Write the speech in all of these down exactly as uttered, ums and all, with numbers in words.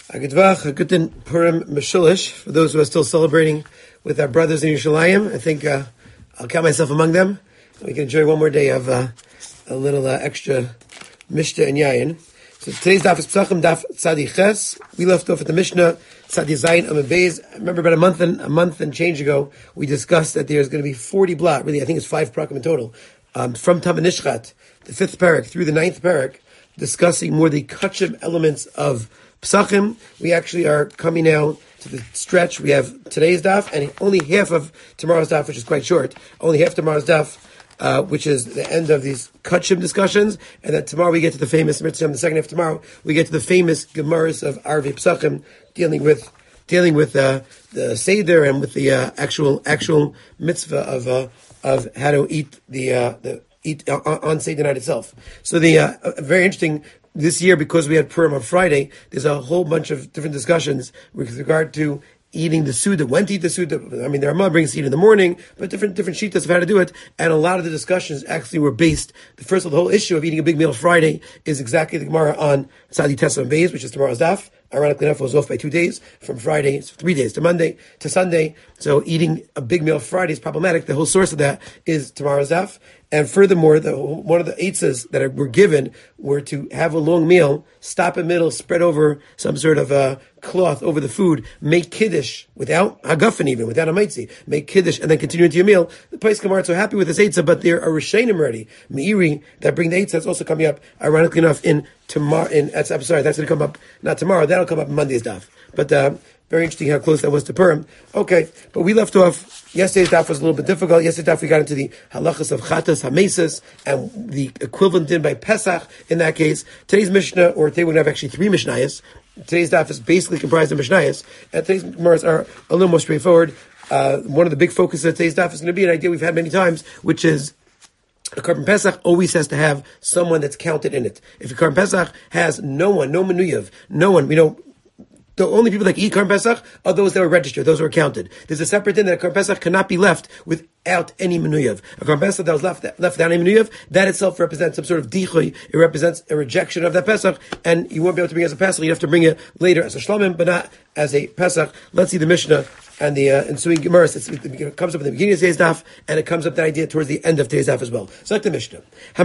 Agidvach, a good din Purim Meshulish, for those who are still celebrating with our brothers in Yerushalayim. I think uh, I'll count myself among them. We can enjoy one more day of uh, a little uh, extra Mishnah and Yayin. So today's daf is Pesachim, daf Tzadi Ches. We left off at the Mishnah, Tzadi Zayin Amud Beis. I remember about a month and a month and change ago, we discussed that there's going to be forty blot, really I think it's five prakim in total, um, from Tama Nishchat, the fifth parak, through the ninth parak, discussing more the kachim elements of Pesachim. We actually are coming now to the stretch. We have today's daf and only half of tomorrow's daf, which is quite short. Only half tomorrow's daf, uh, which is the end of these kachim discussions. And then tomorrow we get to the famous mitzvah. The second half of tomorrow we get to the famous gemaras of Arvei Pesachim, dealing with dealing with uh, the seder and with the uh, actual actual mitzvah of uh, of how to eat the uh, the eat uh, on seder night itself. So the uh, very interesting. This year, because we had Purim on Friday, there's a whole bunch of different discussions with regard to eating the Suda, when to eat the Suda. I mean, the Ramah brings seed in the morning, but different different shitas of how to do it. And a lot of the discussions actually were based, the first of the whole issue of eating a big meal Friday is exactly the Gemara on Tzadi Tesam Beis, which is tomorrow's daf. Ironically enough, it was off by two days, from Friday, so three days, to Monday, to Sunday. So eating a big meal Friday is problematic. The whole source of that is tomorrow's daf. And furthermore, the, one of the eitzes that were given were to have a long meal, stop in the middle, spread over some sort of a cloth over the food, make kiddush without hagafen even, without a maitzi, make kiddush and then continue into your meal. The Pais Kamar are so happy with this eitzah, but there are Rishonim already, Meiri, that bring the eitzah. That's also coming up, ironically enough, in tomorrow, in, I'm sorry, that's going to come up, not tomorrow, that'll come up in Monday's daf. But, uh, very interesting how close that was to Purim. Okay, but we left off, yesterday's daf was a little bit difficult. Yesterday's daf we got into the halachas of chatas, hamesas, and the equivalent din by Pesach in that case. Today's Mishnah, or today we're going to have actually three Mishnayos. Today's daf is basically comprised of Mishnayos, and today's Gemaras are a little more straightforward. Uh, one of the big focuses of today's daf is going to be an idea we've had many times, which is a Korban Pesach always has to have someone that's counted in it. If a Korban Pesach has no one, no menuyev, no one, we know, the only people that can eat Korban Pesach are those that were registered, those who are counted. There's a separate thing that a Korban Pesach cannot be left without any menuyev. A Korban Pesach that was left, left without any menuyev, that itself represents some sort of dichoy. It represents a rejection of that Pesach, and you won't be able to bring it as a Pesach. You have to bring it later as a Shlamim, but not as a Pesach. Let's see the Mishnah and the uh, ensuing Gemaras. It comes up at the beginning of today's daf, and it comes up that idea towards the end of today's daf as well. So like the Mishnah.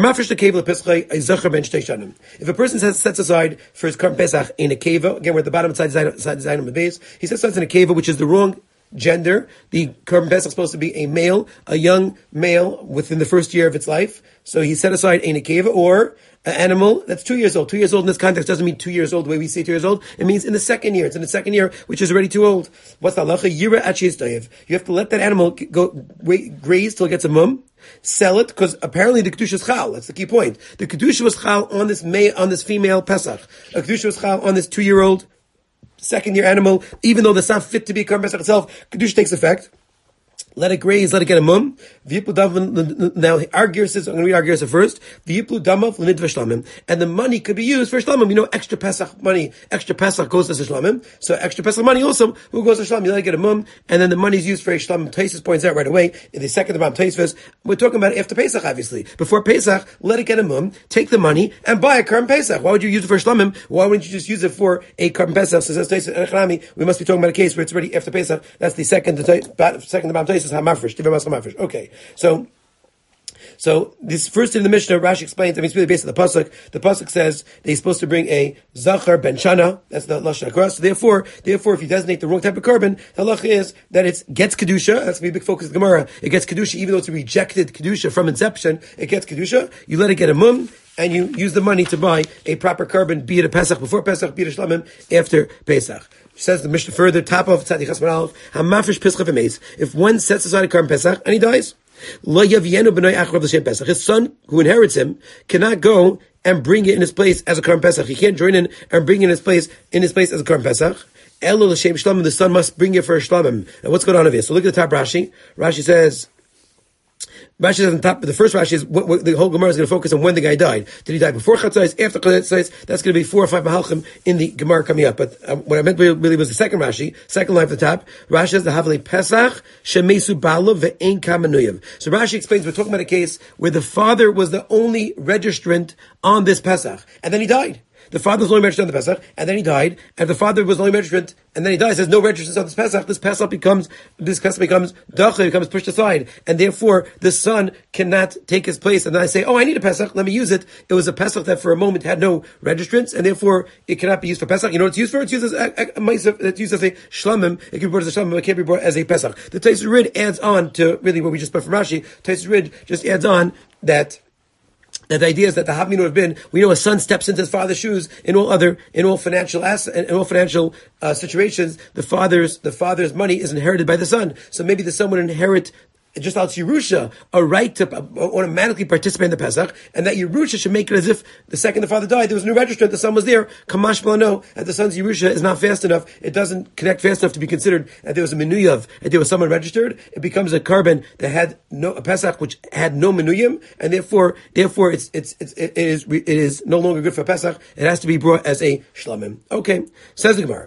If a person sets, sets aside for his Korban Pesach in a keva, again we're at the bottom side of the base, he sets aside in a keva, which is the wrong gender. The Korban Pesach is supposed to be a male, a young male within the first year of its life. So he set aside a nekeva, or an animal that's two years old. Two years old in this context doesn't mean two years old the way we say two years old. It means in the second year. It's in the second year, which is already too old. What's the halacha? Yira achiz doyev. You have to let that animal go wait, graze till it gets a mum. Sell it, because apparently the kedusha is chal. That's the key point. The kedusha was chal on this male, on this female Pesach. A kedusha was chal on this two-year-old second year animal, even though that's not fit to be a Korban Pesach itself. Kedusha takes effect. Let it graze, let it get a mum. Now, our gear says, I'm going to read our gear first. And the money could be used for shlamim. You know, extra Pesach money, extra Pesach goes to shlamim. So extra Pesach money also, who goes to shlamim? You let it get a mum, and then the money is used for a shlamim. Taisus points out right away, in the second about Taisus, we're talking about after Pesach, obviously. Before Pesach, let it get a mum, take the money, and buy a Korban Pesach. Why would you use it for shlamim? Why wouldn't you just use it for a Korban Pesach? So says Taisus, we must be talking about a case where it's already after Pesach. That's the second, the second about Taisus. Okay, so so this first in the Mishnah, Rashi explains. I mean, it's really based on the pasuk. The pasuk says that he's supposed to bring a zachar ben shana. That's the lashon hakra. So therefore, therefore, if you designate the wrong type of carbon, the halacha is that it gets kedusha. That's gonna be a big focus of the Gemara. It gets kedusha, even though it's a rejected kedusha from inception. It gets kedusha. You let it get a mum, and you use the money to buy a proper carbon, be it a Pesach before Pesach, be it a shlamim after Pesach. Says the Mishnah further, top of Tzadi Chas Maralef, Hamafish Pesach v'meis. If one sets aside a Korban Pesach and he dies, Lo yavienu b'noi achrav l'shem Pesach. His son, who inherits him, cannot go and bring it in his place as a Korban Pesach. He can't join in and bring it in his place, in his place as a Korban Pesach. Elo l'shem shlamim. The son must bring it for a shlamim. Now what's going on over here? So look at the top Rashi. Rashi says, Rashi says on top, the first Rashi is, what, what, the whole Gemara is going to focus on when the guy died. Did he die before Chatzais, after Chatzais? That's going to be four or five Mahalchim in the Gemara coming up. But um, what I meant really was the second Rashi, second line at the top. Rashi says, the Havli Pesach, Shemesu Balo, Ve'en Kamenuyev. So Rashi explains, we're talking about a case where the father was the only registrant on this Pesach, and then he died. the father was only registered on the Pesach, and then he died, and the father was only registered, and then he dies, there's no registration on this Pesach, this Pesach becomes, this Pesach becomes, Dachay, becomes pushed aside, and therefore, the son cannot take his place, and then I say, oh, I need a Pesach, let me use it. It was a Pesach that for a moment had no registrants, and therefore, it cannot be used for Pesach. You know what it's used for? It's used as a, a, a, it's used as a shlamim, it can be brought as a shlamim, it can't be brought as a Pesach. The Tosfos Rid adds on to, really, what we just put from Rashi, Tosfos Rid just adds on that that the idea is that the Havmina would have been, we know a son steps into his father's shoes in all other, in all financial ass, in all financial uh, situations. The father's, the father's money is inherited by the son. So maybe the son would inherit just out Yerusha, a right to automatically participate in the Pesach, and that Yerusha should make it as if the second the father died, there was no registrant, the son was there, Kamash Blano, and the son's Yerusha is not fast enough, it doesn't connect fast enough to be considered that there was a Menuyav, and there was someone registered, it becomes a carbon that had no, a Pesach which had no Menuyim, and therefore, therefore it's, it's, it's, it is, it is no longer good for Pesach, it has to be brought as a Shlamim. Okay, says the Gemara.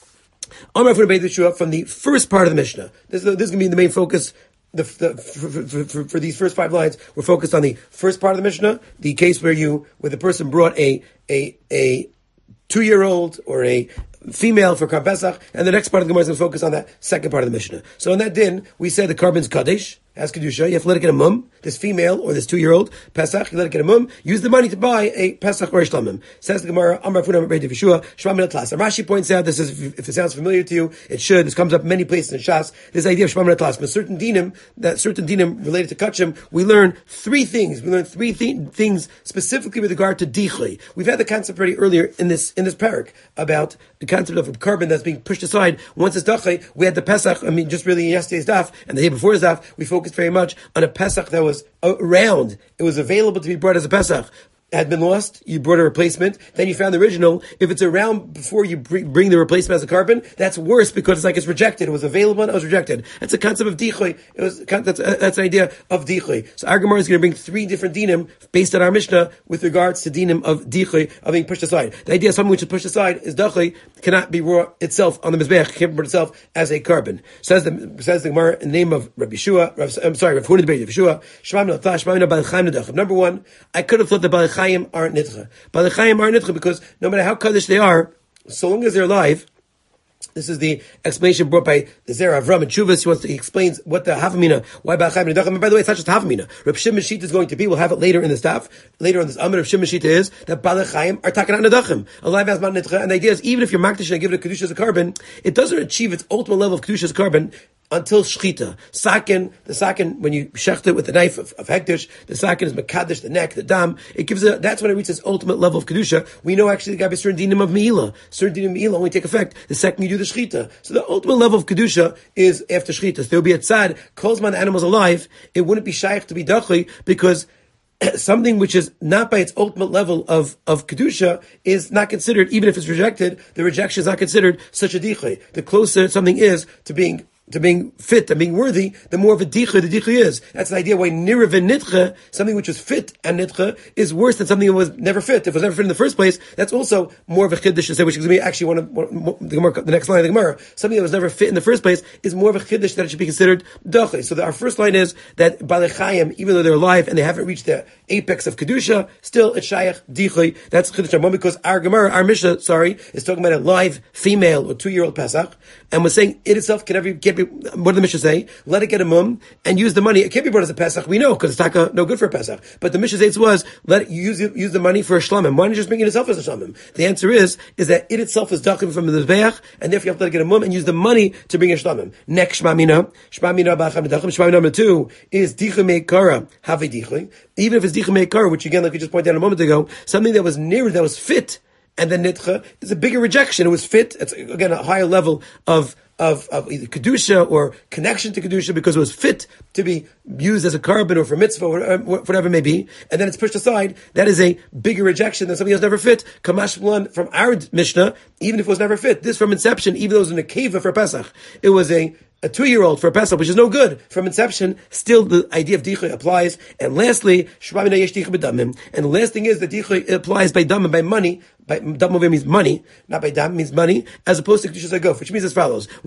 Amar from the first part of the Mishnah, this, this is going to be the main focus. The, the, for, for, for these first five lines, we're focused on the first part of the Mishnah, the case where you, where the person brought a, a, a two-year-old or a female for Karban Pesach, and the next part of the Gemara is going to focus on that second part of the Mishnah. So in that din, we said the carbon's Kaddish, as Kedusha, you have to let it get a mum, this female or this two-year-old, Pesach, you let it get a mum, use the money to buy a Pesach or a Shlamim. Says the Gemara, Amar Funa Reid Yeshua, Shema Min Atlas. Rashi points out, this is, if it sounds familiar to you, it should, this comes up many places in Shas, this idea of Shema Min Atlas. But certain dinim, that certain dinim related to Kachim, we learn three things. We learn three th- things specifically with regard to Dichli. We've had the concept already earlier in this, in this parak, about the concept of a carbon that's being pushed aside. Once it's Dachli, we had the Pesach, I mean, just really in yesterday's daf, and the day before his daf, we focused very much on a Pesach that was around. It was available to be brought as a Pesach. Had been lost, you brought a replacement, then you found the original. If it's around before you bring the replacement as a carbon, that's worse because it's like it's rejected. It was available and it was rejected. That's a concept of dichli. It was that's that's an idea of dichli. So our Gemara is going to bring three different dinim based on our Mishnah with regards to dinim of dichli, of being pushed aside. The idea of something which is pushed aside is dichli, cannot be brought itself on the mizbeach, can't be brought itself as a carbon. Says the says the Gemara in the name of Rabbi Yeshua. Rav, I'm sorry, Rav Huna Rabbi Yeshua. Shema Min Atlas, Shema Min Bal Chaim Nedachim. Number one, I could have thought the Bal Chaim aren't nidcha. Bal Chaim aren't nidcha because no matter how kaddish they are, so long as they're alive. This is the explanation brought by the Zera Avram and Chuvas. He wants to, he explains what the Havamina, why Bal Chaim Nedachim. And by the way, it's not just Havamina. Reb Shimon Shita is going to be, we'll have it later in the staff, later on this Amr of Shimon Shita is, that Bal Chaim are taken out Nedachim. Alive as Man Nidcha. And the idea is, even if you're Makdish and give it a Kedusha as a carbon, it doesn't achieve its ultimate level of Kedusha as a carbon until Shchita. Sakin, the Sakin, when you shecht it with the knife of, of Hektish, the Sakin is Mekadesh, the neck, the dam. It gives a, that's when it reaches its ultimate level of Kedusha. We know actually the guy by certain dinim of Meila. Certain dinim of Meila only take effect the second you do the Shchita. So the ultimate level of Kedusha is after Shchita. So there will be a tzad, calls man the animals alive, it wouldn't be shaykh to be Dachli, because something which is not by its ultimate level of, of Kedusha is not considered, even if it's rejected, the rejection is not considered such a dichli. The closer something is to being to being fit and being worthy, the more of a dichli the dichli is. That's the idea why nirav and nitcha, something which is fit and nitcha, is worse than something that was never fit. If it was never fit in the first place, that's also more of a chiddush to say, which is going to be actually one of, one, the, Gemara, the next line of the Gemara. Something that was never fit in the first place is more of a chiddush that it should be considered dachli. So the, our first line is that Balei Chayim, even though they're alive and they haven't reached the apex of kedusha, still it's shayach dichli. That's chiddush number one, because our Gemara, our Mishnah, sorry, is talking about a live female or two-year-old Pesach, and we're saying it itself can never can't be. What did the Mishnah say? Let it get a mum and use the money. It can't be brought as a Pesach. We know because it's taka no good for a Pesach. But the Mishnah says was let it, use use the money for a shlamim. Why don't you just bring it itself as a shlamim? The answer is is that it itself is dachim from the mizbeach, and therefore you have to let it get a mum and use the money to bring a shlamim. Next shmamina, shmamina b'acham dachim. Shmamina number two is dichim meikara have dichim. Even if it's dichim meikara, which again, like we just pointed out a moment ago, something that was near that was fit. And then nitcha is a bigger rejection. It was fit. It's again a higher level of of of either kedusha or connection to kedusha because it was fit to be used as a carbon or for mitzvah or whatever it may be. And then it's pushed aside. That is a bigger rejection than something that's never fit. Kamash Blan from our Mishnah, even if it was never fit. This from inception, even though it was in a keva for Pesach, it was a a two-year-old for a Pesach, which is no good. From inception, still the idea of dichli applies. And lastly, shmamina yesh dichli b'damim. And the last thing is that dichli applies by damim, by money. By damim means money, not by dam means money, as opposed to kedusha zagof, which means as follows. We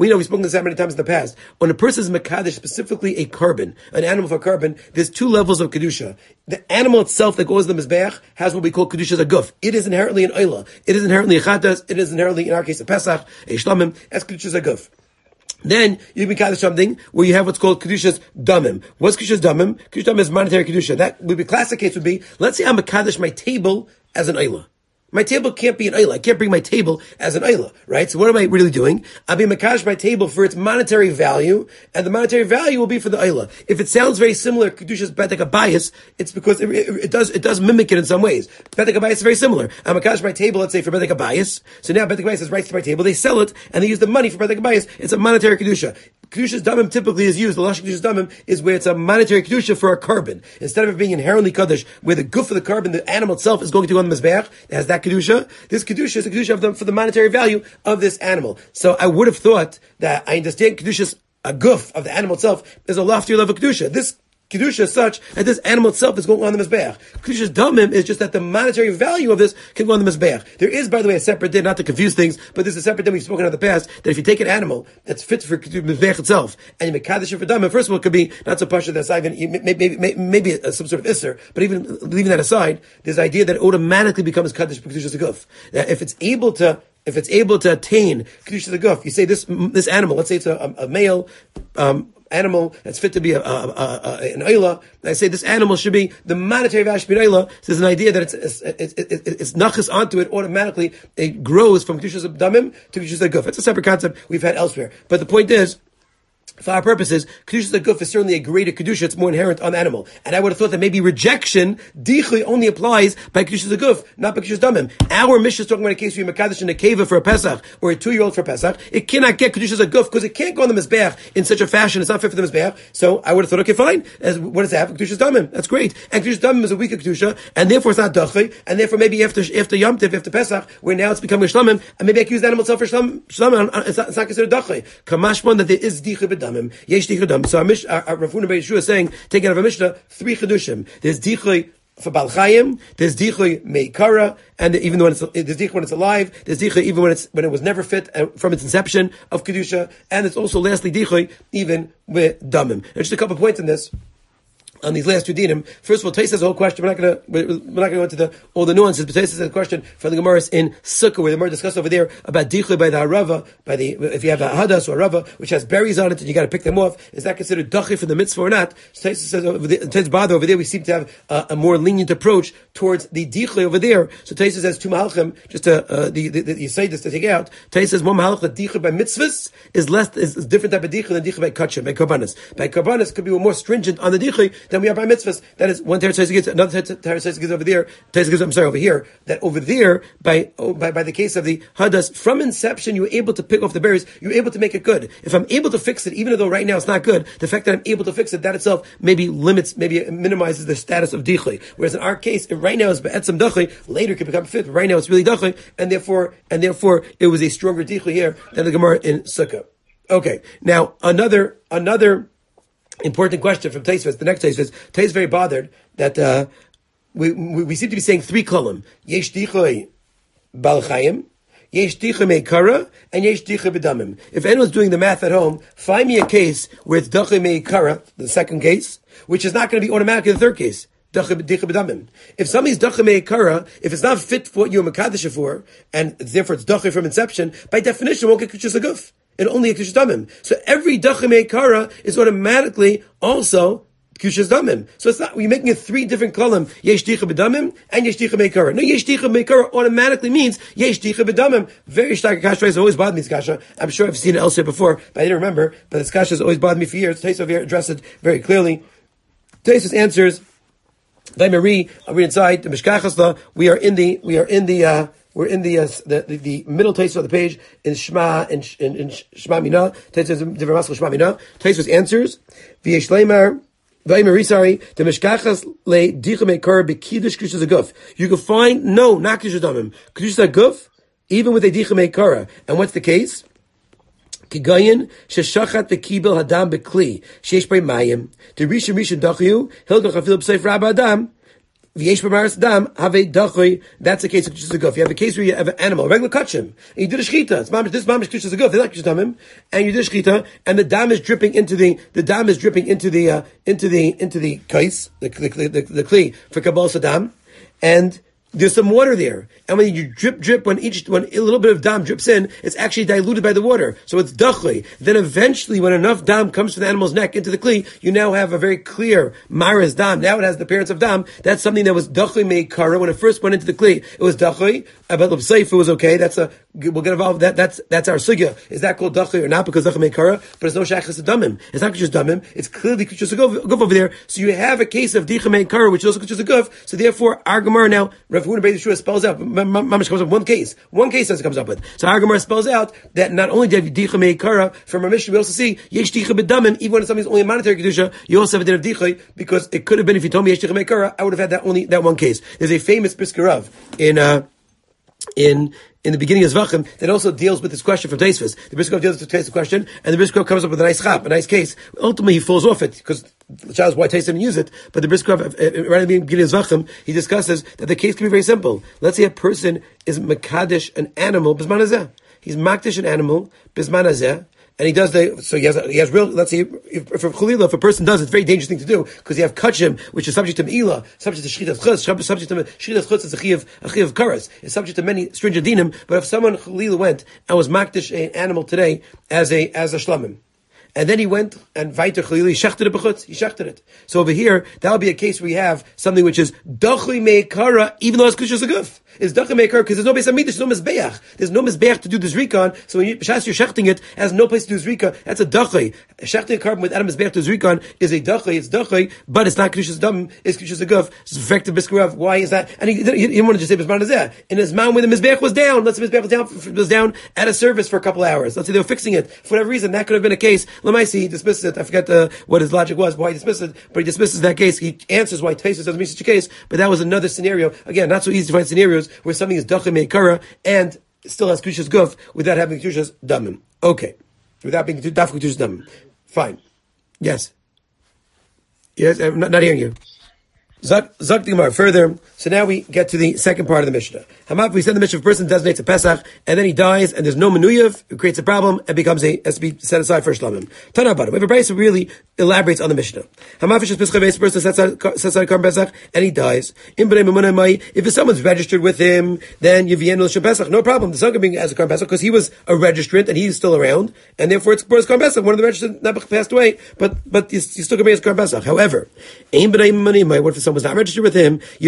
We know we've spoken this that many times in the past. When a person is mekadesh, specifically a carbon, an animal for carbon, there's two levels of kedusha. The animal itself that goes to the mizbeach has what we call kedusha zaguf. It is inherently an oila. It is inherently a chatas. It is inherently, in our case, a pesach, a shlamim, as kedusha zaguf. Then you can kaddish something where you have what's called kedushas damim. What's kedushas damim? Kedushas damim is monetary kedusha. That would be classic case would be, let's say I'm a kaddish my table as an oila. My table can't be an ayla. I can't bring my table as an ayla, right? So what am I really doing? I'll be makash my table for its monetary value, and the monetary value will be for the ayla. If it sounds very similar, kedusha's bedek abayis, it's because it, it, it does it does mimic it in some ways. Bedek abayis is very similar. I'm makash my table, let's say for bedek abayis. So now bedek abayis has rights to my table. They sell it and they use the money for bedek abayis. It's a monetary kedusha. Kedusha's damim typically is used. The lashon kedusha's damim is where it's a monetary kedusha for a carbon instead of it being inherently kaddish, where the goof of the carbon, the animal itself, is going to go on the mizbeach. It has that kedusha. This kedusha is a kedusha of the, for the monetary value of this animal. So I would have thought that I understand kedusha's a goof of the animal itself is a loftier level of kedusha. This kedusha is such that this animal itself is going on the mizbeach. Kedusha's damim is just that the monetary value of this can go on the mizbeach. There is, by the way, a separate din, not to confuse things, but there's a separate din we've spoken of in the past, that if you take an animal that's fit for mizbeach itself, and you make kaddish for damim, first of all, it could be not so pasha that's even, maybe, maybe, maybe some sort of isser, but even leaving that aside, there's the idea that it automatically becomes kaddish for kedusha's guf. That if it's able to, if it's able to attain kedusha's guf, you say this, this animal, let's say it's a, a male, um, animal that's fit to be a, a, a, a, an oila. I say this animal should be the monetary value should be an oila. So there's an idea that it's it's it's, it's, it's nachas onto it automatically. It grows from kedushas damim to kedushas guf. It's a separate concept we've had elsewhere. But the point is, for our purposes, Kedushas Guf is certainly a greater Kedusha. It's more inherent on the animal. And I would have thought that maybe rejection, Dichli, only applies by Kedushas Guf, not by Kedushas Damim. Our Mishnah is talking about a case where you're Mekadesh in a keva for a Pesach, or a two-year-old for a Pesach. It cannot get Kedushas Guf, because it can't go on the Mizbeach in such a fashion. It's not fit for the Mizbeach. So I would have thought, okay, fine. As, what does it have? Kedushas Damim. That's great. And Kedushas Damim is a weaker Kedusha, and therefore it's not Dachli, and therefore maybe after, after Yom Tiv, after Pesach, where now it's becoming a Shlamim, and maybe I can use the animal itself for Shlamim, Shlamim, it's not, it's not considered Dachli. Kamashman, that there is Dichli B'Damim. Yesh Dichli So our, Mish, our, our Rav Huna ben Yeshua is saying, taking out of a Mishnah, three Chedushim. There's Dichlei for Bal Chayim, there's Dichlei Meikara, and even when it's, there's Dichlei when it's alive, there's Dichlei even when it's, when it was never fit uh, from its inception of Kedusha, and it's also lastly Dichlei even with Damim. And just a couple of points in this. On these last two dinim, first of all, Tais has a whole question. We're not going to we're not going to go into the, all the nuances, but Tais has a question from the Gemara in Sukkah, where the Gemara discussed over there about dichle by the harava, by the if you have a hadas or a rava which has berries on it and you got to pick them off, is that considered dachi for the mitzvah or not? So Tais says over there, Tais bother over there, we seem to have a, a more lenient approach towards the dichle over there. So Tais says two mahalchim, just to uh, the, the, the you say this to take out. Tais says one mahalch that dichle by mitzvahs is less is, is different type of dichle than dichle by kachim, by karbanas. By karbanas could be more stringent on the dichle than we are by mitzvahs. That is one Teretz gives, another Teretz gives over there. Teretz gives, I'm sorry, over here. That over there, by, oh, by by the case of the hadas, from inception, you're able to pick off the berries. You're able to make it good. If I'm able to fix it, even though right now it's not good, the fact that I'm able to fix it, that itself maybe limits, maybe it minimizes the status of dichli. Whereas in our case, right now it's be'etzem dachli. Later it can become fit. But right now it's really dachli, and therefore, and therefore, it was a stronger dichli here than the Gemara in Sukkah. Okay, now another another. important question from Taisvis. The next Taisvis. Taisvis is very bothered that uh, we, we we seem to be saying three kolam. Yesh dichoi bal chayim, yesh dichoi meikara, and yesh dichoi b'damim. If anyone's doing the math at home, find me a case where it's dichoi meikara, the second case, which is not going to be automatically the third case. If somebody's dacha meikara, if it's not fit for what you're mekadesh for, and therefore it's dacha from inception, by definition, it won't get kushas aguf. And only a kushas damim. So every dacha meikara is automatically also kushas damim. So it's not, we're making it three different column. Yesh dicha b'damim and yesh dicha meikara. No, yesh dicha meikara automatically means yesh dicha b'damim. Very stark kasha has always bothered me, this kasha. I'm sure I've seen it elsewhere before, but I didn't remember. But this kasha has always bothered me for years. Taisa over here addressed it very clearly. Taisa's answers, I read inside the Mishkachas. We are in the, we are in the, uh, We're in the, uh, the, the the middle taste of the page in Shema in in, in Shema Mina. Taisvus different maskul Shema Mina. Taisvus answers v'yesh leimar v'ayimari sorry the mishkachas le dicha meikar b'kiddush kedusha zaguf. You can find no not kedusha damim kedusha zaguf even with a dicha meikara. And what's the case? Kigayin sheshachat v'kibel hadam b'kli sheish bei mayim the rishon rishon dachiu hilgach afil b'seif rabba adam. V'yesh b'maris dam have dachui. That's a case of kishus aguf. You have a case where you have an animal, a regular kachim, and you did a shechita. It's mamish, this mamish kishus aguf. They like kishus damim, and you did a shechita, and the dam is dripping into the the dam is dripping into the uh, into the into the kais, the the the, the, the kli for kabbalah sadam, and there's some water there, and when you drip, drip, when each, when a little bit of dam drips in, it's actually diluted by the water, so it's dachli. Then eventually, when enough dam comes from the animal's neck into the kli, you now have a very clear maris dam. Now it has the appearance of dam. That's something that was dachli made kara when it first went into the kli. It was dachli. About the safe, it was okay. That's a we'll get involved. That that's that's our sugya. Is that called dachli or not? Because dachli made kara, but it's no shachas damim. It's not just damim. It's clearly just a guf over there. So you have a case of dicha made kara, which is also just a guf. So therefore, our gemara now Rav Huna Beis Yeshua spells out. Mamish comes up one case. One case as it comes up with. So our gemara spells out that not only do you have dicha made kara from our mission, we also see yesh dicha b'damim. Even when something's only a monetary kedusha, you also have a din of dicha, because it could have been if you told me yesh dicha made kara, I would have had that only that one case. There's a famous Briskarav in. Uh, In in the beginning of Zvachim, that also deals with this question from Taisvis. The Briskov deals with the question, and the Briskov comes up with a nice chap, a nice case. Ultimately, he falls off it, because the child's why Tais didn't use it. But the Briskov, right at the beginning of Zvachim, he discusses that the case can be very simple. Let's say a person is Makadish, an animal, Bisman Hazeh. He's Makdish, an animal, Bisman Hazeh. And he does the, so he has, he has real, let's say, if, if, Chalila, if a person does, it's a very dangerous thing to do, because you have kachim, which is subject to Me'ilah, subject to Shechit Chutz, subject to Shechit Chutz is a Chiyav, a Chiyav Karas. It's subject to many stringent dinim, but if someone, Chalila, went and was makdish an animal today as a, as a shlamim, and then he went and Vaiter Chalili, he shechted it b'chutz, he shechted it. So over here, that would be a case where you have something which is Dachli Me'ikara, even though it's Kushas Aguf. It's Dachli Me'ikara, because there's no base Amidah, there's no Mizbeach. There's no Mizbeach to do the Zrikon, so when you, B'shas you're shechting it, has no place to do Zrika, that's a Dachli. Shechting a carbon with Adam Mizbeach to Zrikon is a Dachli, it's Dachli, but it's not Kushas Dam, it's Kushas Aguf. It's effective Biskarav. Why is that? And he, he, he didn't want to just say Bisman Hazeh. In his mount when the Mizbeach was down, let's say Mizbeach was down, was down at a service for a couple hours. Let's say they were fixing it. For whatever reason, that could have been a case. Lamaisi, he dismisses it. I forget uh, what his logic was, why he dismissed it, but he dismisses that case. He answers why Taisus doesn't mean such a case, but that was another scenario. Again, not so easy to find scenarios where something is Dachim Me'ikara and still has Kushas Guf without having Kushas Damim. Okay. Without being Daf Kushas Damim. Fine. Yes. Yes, I'm not, not hearing you. Zak the Gemara further. So now we get to the second part of the Mishnah. Hamav, we said the Mishnah, if a person designates a Pesach, and then he dies, and there's no menuyev, it creates a problem, and becomes a, has to be set aside for Shlamim. Tanabada. We have a Brisa really elaborates on the Mishnah. Hamav, if a person sets aside Karm Pesach, and he dies, if someone's registered with him, then Yivien L'Shem Pesach, no problem. The son can be as a Karm Pesach, because he was a registrant, and he's still around, and therefore it's Karm Pesach. One of the registrants Nebuch passed away, but, but he's, he's still going to be as Karm Pesach. However, what if someone was not registered with him? He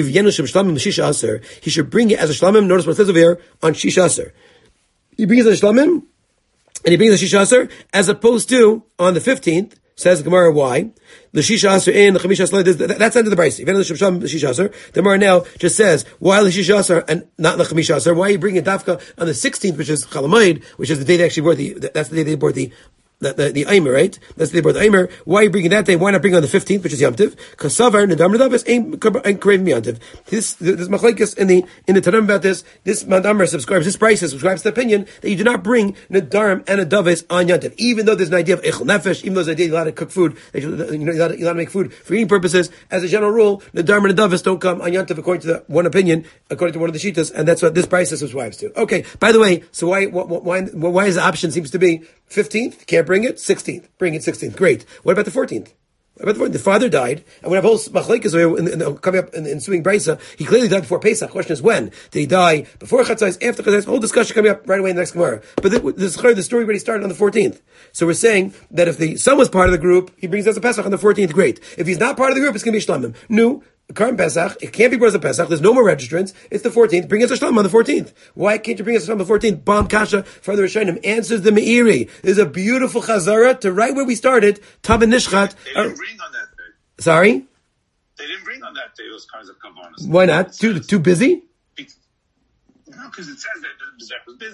should bring it as a shlamim. Notice what it says over here on Shisha Aser. He brings it as a shlamim, and he brings it as Shisha Aser, as opposed to on the fifteenth. Says the Gemara, why? The Shisha Aser in the Chamisha Aser. That's under the Brisa. Even the Shisha Aser, the Gemara now just says why the Shisha Aser and not the Chamisha Aser. Why are you bringing Dafka on the sixteenth, which is Chalamayid, which is the day they actually brought the. That's the day they brought the. The, the, the Aimer, right? That's the day the Aimer. Why are you bringing that day? Why not bring on the fifteenth, which is Yom Tiv? Because Savar, Nadam Nadavis, ain't craving Yom Tiv. This, this Machlekes in the, in the Tanam about this, this Mandamar subscribes, this Brisa subscribes to the opinion that you do not bring Nadarim and Nadavis on Yom Tiv. Even though there's an idea of Echel Nefesh, even though there's an idea you're allowed to cook food, that you, you know, you're allowed, you're allowed to make food for eating purposes, as a general rule, Nadarim and Nadavis don't come on Yom Tiv according to the one opinion, according to one of the Shitas, and that's what this Brisa subscribes to. Okay, by the way, so why, why, why, why is the option seems to be fifteenth? Can't bring it? sixteenth. Bring it sixteenth. Great. What about the fourteenth? What about the fourteenth? The father died, and we have whole machlekes coming up in the ensuing brisa. He clearly died before Pesach. The question is when? Did he die before Chatzais, after Chatzais? Whole discussion coming up right away in the next Gemara. But this, the story already started on the fourteenth. So we're saying that if the son was part of the group, he brings us a Pesach on the fourteenth. Great. If he's not part of the group, it's going to be Shlamim. No. Karm Pesach, it can't be brought as a Pesach, there's no more registrants, it's the fourteenth, bring us a Shlam on the fourteenth. Why can't you bring us a Shlam on the fourteenth? Bam Kasha, further Rishonim, answers the Meiri. There's a beautiful Chazara to right where we started, Tav and Nishchat. They didn't bring on that day. Sorry? They didn't bring on that day those kinds of Kavanas. Why not? Too, too busy? No, because it says that the Bezek was busy,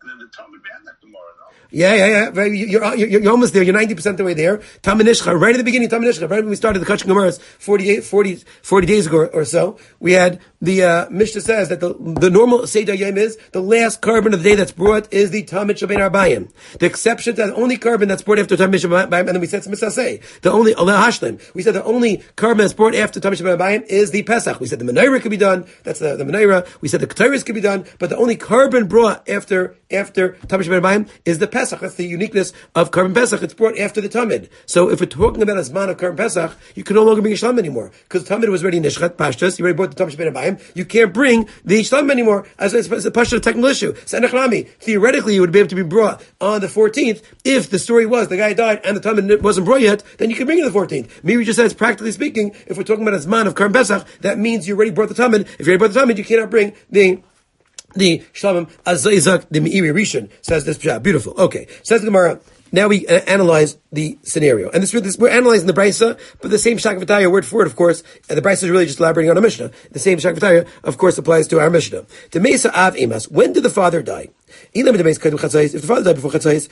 And then the Talmud ran that Gemara, no? Yeah, yeah, yeah. You're, you're, you're almost there. You're ninety percent the way there. Talmud Nishcha, right at the beginning, Talmud Nishcha, right when we started the Kachim Gemaras forty-eight, forty, forty days ago or so, we had the uh, Mishnah says that the, the normal Seder Yom is the last carbon of the day that's brought is the Talmud Shabbat Arbayim. The exception to the only carbon that's brought after Talmud Shabbat Arbayim, and then we said Mitzvah Say, the only Allah Hashlim. We said the only carbon that's brought after Talmud Shabbat Arbayim is the Pesach. We said the Menorah could be done. That's the, the Menorah. We said the Ketores could be done, but the only carbon brought after after Talmud Shabbat Arbayim is the Pesach. That's the uniqueness of Karban Pesach. It's brought after the Tamid. So if we're talking about a Zman of Karban Pesach, you can no longer bring a Shlam anymore. Because the Tamid was already Nishchat, Pashtas, you already brought the Tamid Shabbat Arbayim. You can't bring the Shlam anymore as a, as a Pashtas technical issue. So theoretically, you would be able to be brought on the fourteenth. If the story was the guy died and the Tamid wasn't brought yet, then you can bring it on the fourteenth. Maybe just says, practically speaking, if we're talking about a Zman of Karban Pesach, that means you already brought the Tamid. If you already brought the Tamid, you cannot bring the The Shlamim Azayzak the Meiri Rishon says this. Beautiful. Okay. Says the Gemara. Now we uh, analyze the scenario. And this, this we're analyzing the Brisa, but the same Shakvataya word for it, of course, and the Brisa is really just elaborating on a Mishnah. The same Shakvataya, of course, applies to our Mishnah. To Mesa Av Emas, when did the father die? If the father died before Chatzais,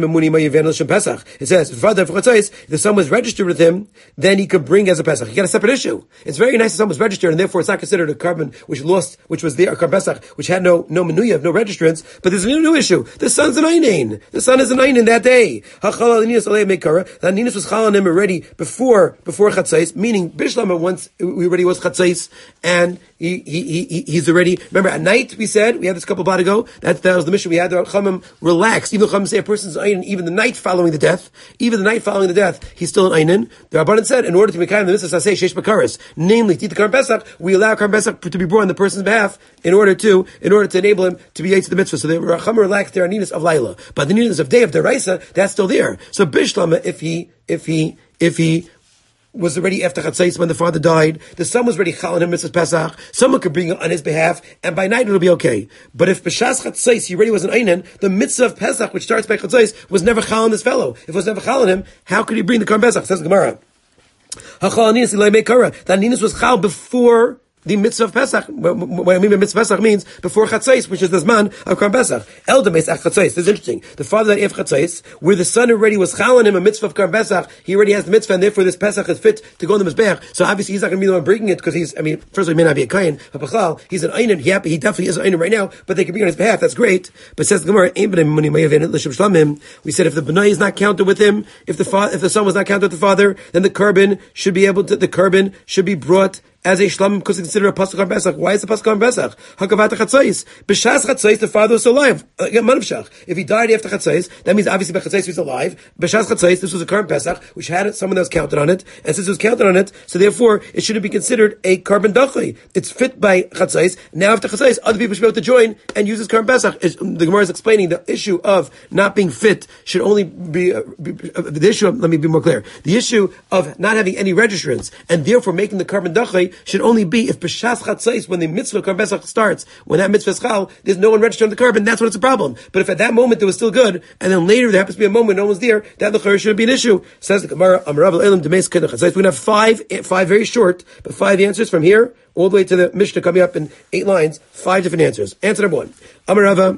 it says, if the father died before Chatzais, if the son was registered with him, then he could bring as a Pesach. He got a separate issue. It's very nice the son was registered, and therefore it's not considered a carbon which lost, which was there, a carbon Pesach, which had no, no menuya, no registrants, but there's a new, new issue. The son's an Einin. The son is an Einin that day. The Ninus was chal on him already before, before Chatzais, meaning Bishlama once, he already was Chatzais, and he, he, he, he's already, remember at night we said, we had this a couple of ago, that, that was the mission we had, the Chachamim relaxed, even though Chachamim say a person's an Einin, even the night following the death, even the night following the death, he's still an Einin. The Rabbanan said, in order to make the mitzvah say Sheish Bakaris, namely, Tita Karban Pesach, we allow Karban Pesach to be brought on the person's behalf, in order to, in order to enable him to be Yaitz the mitzvah. So the Chachamim relaxed their Aninus of Laila. But the Aninus of day of Deraisa, that's still there. So Bishlama, if he, if he, if he, was already after Chatzais when the father died, the son was already chal on him mitzvah Pesach, someone could bring it on his behalf, and by night it'll be okay. But if b'shas Chatzais he already was an Einin, the mitzvah of Pesach, which starts by Chatzais, was never chal on this fellow. If it was never chal on him, how could he bring the Karban Pesach? Says the Gemara. That Ninus was chal before the mitzvah of Pesach. What I mean by mitzvah of Pesach means before Chatzais, which is the Zman of Karban Pesach. Eldames ach Chatzais. This is interesting. The father died after Chatzais, where the son already was chal on him a mitzvah of Karban Pesach. He already has the mitzvah, and therefore this Pesach is fit to go on the Mizbeach. So obviously he's not going to be the one bringing it, because he's, I mean, first of all, he may not be a Kayin, but Bechal, he's an Einin. He, he definitely is an Einin right now, but they can bring on his behalf. That's great. But says the Gemara, we said if the B'nai is not counted with him, if the fa- if the son was not counted with the father, then the carbon should be able to, the carbon should be brought as a shlam, because it's considered a pasuk on Pesach. Why is it pasuk on Pesach? Hakavat Chatzais. B'shas Chatzais, the father was alive. Again, Manavshach. If he died after Chatzais, that means obviously by Chatzais he's alive. B'shas Chatzais, this was a current Pesach, which had someone that was counted on it, and since it was counted on it, so therefore it shouldn't be considered a carbon dachay. It's fit by Chatzais. Now after Chatzais, other people should be able to join and use this current Pesach. The Gemara is explaining the issue of not being fit should only be, uh, be uh, the issue of, let me be more clear, the issue of not having any registrants, and therefore making the carbon dachay should only be if b'shas Chatzais, when the mitzvah Karban Pesach starts, when that mitzvah is chal, there's no one registered on the carbon, that's when it's a problem. But if at that moment it was still good, and then later there happens to be a moment when no one's there, that the chayr shouldn't be an issue. Says the Gemara, Amarav Elam Demes Kedach Chatzais. We're going to have five, five very short, but five answers from here all the way to the Mishnah coming up in eight lines, five different answers. Answer number one. Amarava.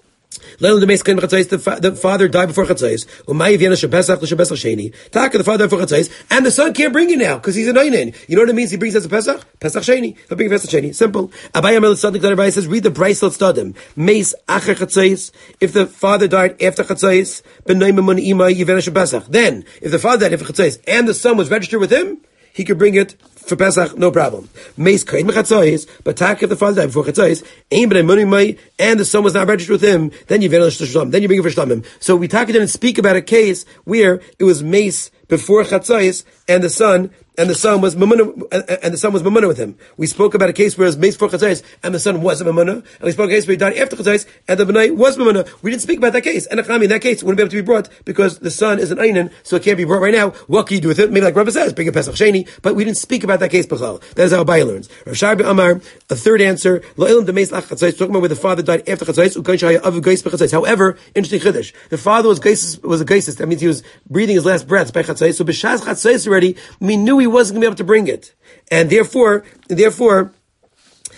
The father died before Chatzais. Taka, the father died before Chatzais, and the son can't bring it now because he's an Einin. You know what it means? He brings as a Pesach, Pesach Sheni. He'll bring Pesach Sheni. Simple. Abayam El Tzaddik Abayam says, read the Brayso Tzadim. Meis Acher Chatzais. If the father died after Chatzais, B'nai Mamun Ima Yivena Pesach. Then, if the father died after Chatzais and the son was registered with him, he could bring it for Pesach, no problem. Meis kaid mechatzais, but tak if the father died before chatzais, aim b'nei money may, and the son was not registered with him, then you then you bring it for shlamim. So we talk didn't speak about a case where it was meis before chatzais, and the son and the son was mamuna, and the son was mamuna with him. We spoke about a case where it was meis before chatzais, and the son wasn't mamuna, and we spoke about a case where he died after chatzais, and the b'nai was mamuna. We didn't speak about that case, and in that case it wouldn't be able to be brought because the son is an einin, so it can't be brought right now. What can you do with it? Maybe like Rabbi says, bring a Pesach Sheni, but we didn't speak about that case b'chal. That is how Abai learns. Rav Shai Amar, a third answer, lo'ilam demeis lach chatzais, talking about where the father died after chatzais, u'kain shaya avu geis b'chatzais. However, interesting chiddush, the father was geis, was a geisis. That means he was breathing his last breaths by chatzais. So b'shas chatzais already, we knew he wasn't going to be able to bring it, and therefore, therefore.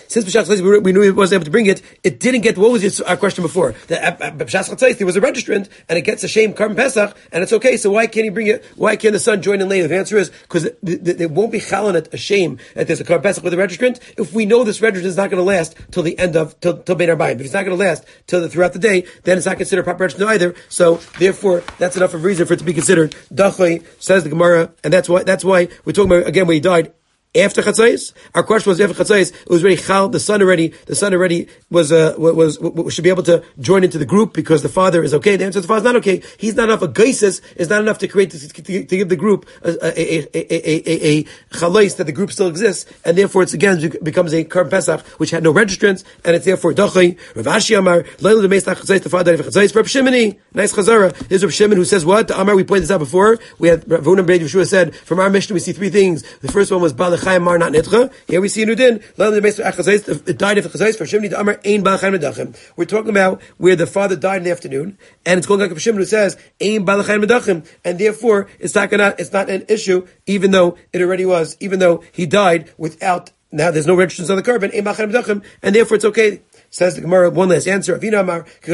since B'Shas Chatzais we, we knew he wasn't able to bring it, it didn't get, what was your, our question before? That at, at B'Shas Chatzais there was a registrant, and it gets a shame Karban Pesach, and it's okay, so why can't he bring it, why can't the son join in later? The answer is, because there won't be chalanat, a shame, that there's a Karban Pesach with a registrant, if we know this registrant is not going to last till the end of, till, till Bein Arbayim. If it's not going to last till the, throughout the day, then it's not considered proper registrant either, so therefore, that's enough of a reason for it to be considered. Dachay, says the Gemara, and that's why, that's why we're talking about, again, when he died, after Chatzais. Our question was after Chatzais, it was already Chal, the son already, the son already was, uh, was, was, should be able to join into the group because the father is okay. The answer is the father's not okay. He's not enough. A geisis is not enough to create, to, to, to give the group a, a, a, a, a, a Chalais that the group still exists, and therefore it's again, becomes a Karban Pesach, which had no registrants, and it's therefore Dachay. Rav Ashi Amar, Leilu de Meis Nach Chatzais, the father of Chatzais, Rav Shimoni, nice Chazara. There's Rav Shimon who says what? The Amar, we pointed this out before. We had Rav Huna ben Yeshua said, from our Mishnah we see three things. The first one was Balachayim Mar, not Nitcha. Here we see in Udin, it died after Chazais, for Shimoni the Amar, Ein Balachayim Medachim. We're talking about where the father died in the afternoon, and it's going like a Shimon who says, Ein Balachayim Medachim, and therefore it's not gonna, it's not an issue, even though it already was, even though he died without, now there's no registrants on the carbon, Ein Balachayim Medachim, and therefore it's okay. Says the Gemara, one last answer. Avina Amar, the